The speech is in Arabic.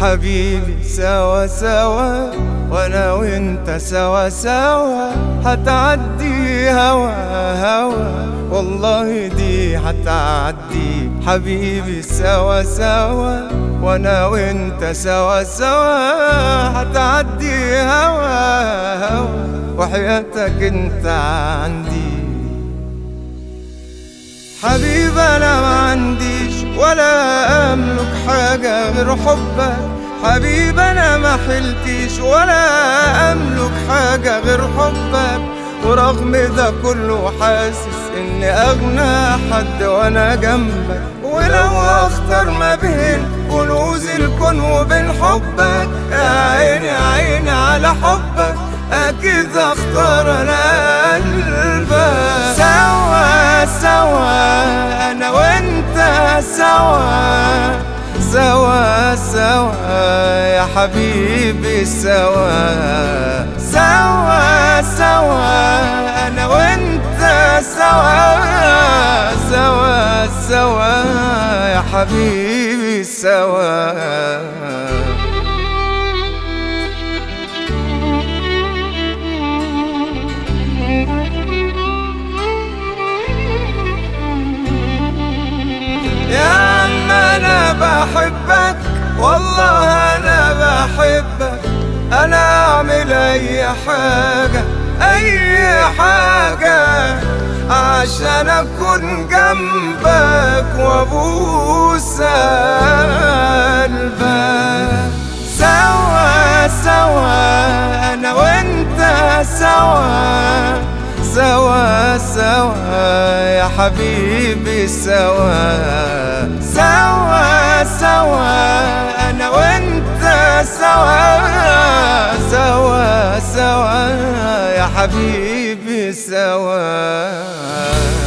حبيبي سوا سوا، وانا وانت سوا سوا، هتعدي هوا هوا، والله دي هتعدي. حبيبي سوا سوا، وانا وانت سوا سوا، هتعدي هوا هوا، وحياتك انت عندي. حبيبي انا ما عنديش ولا املك حاجة غير حبك. حبيبي انا ما حلتيش ولا املك حاجة غير حبك، ورغم ده كله حاسس اني اغنى حد وانا جنبك. ولو اختار ما بين كنوز الكون وبين حبك، يا عيني عيني على حبك، اكيد اختار انا قلبك. سوا سوا انا وانت سوا، سوا سوا يا حبيبي سوا، سوا سوا انا وانت سوا، سوا سوا يا حبيبي سوا. بحبك والله انا بحبك، انا اعمل اي حاجة اي حاجة عشان اكون جنبك وابوس قلبك. سوا سوا انا وانت سوا، سوا سوا يا حبيبي سوا، سوا سوا انا وانت سوا، سوا سوا يا حبيبي سوا.